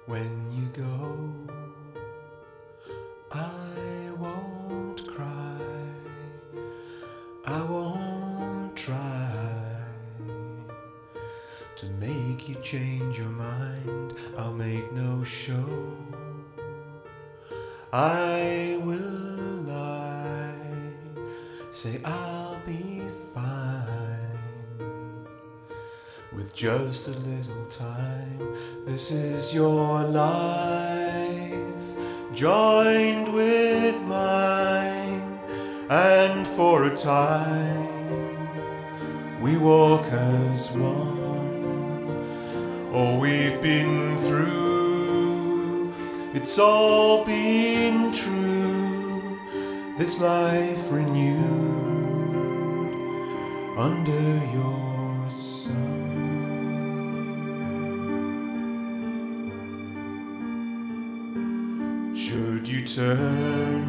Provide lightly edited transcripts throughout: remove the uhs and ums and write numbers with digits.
When you go, I won't cry, I won't try to make you change your mind. I'll make no show, I will lie, say I'll be fine with just a little time. This is your life joined with mine, and for a time we walk as one. All we've been through, it's all been true. This life renewed under your sun. Should you turn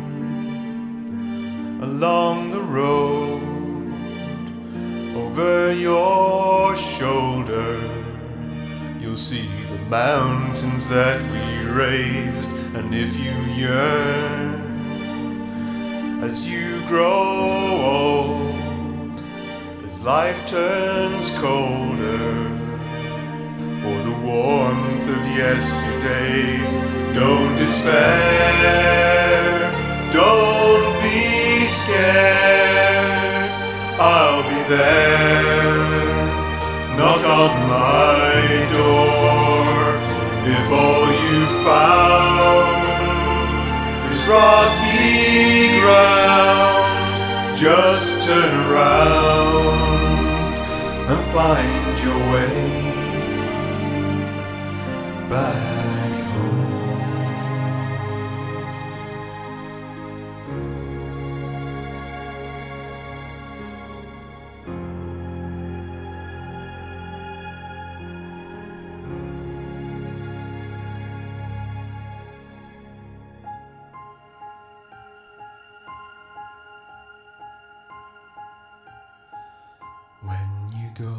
along the road, over your shoulder you'll see the mountains that we raised. And if you yearn as you grow old, as life turns colder, for the warmth of yesterday, don't despair, don't be scared. I'll be there, knock on my door. If all you found is rocky ground, just turn around and find your way back home. When you go,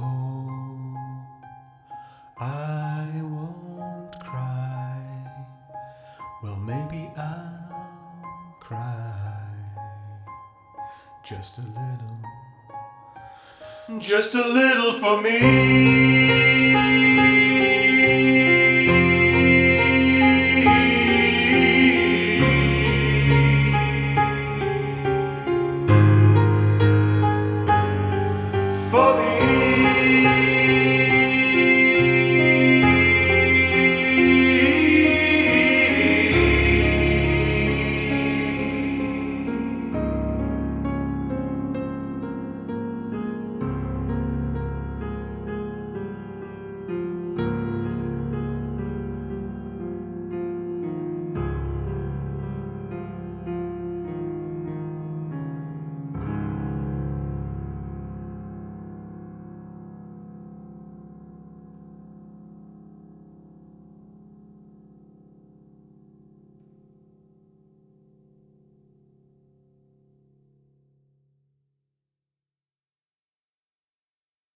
I won't cry. Well, maybe I'll cry just a little for me.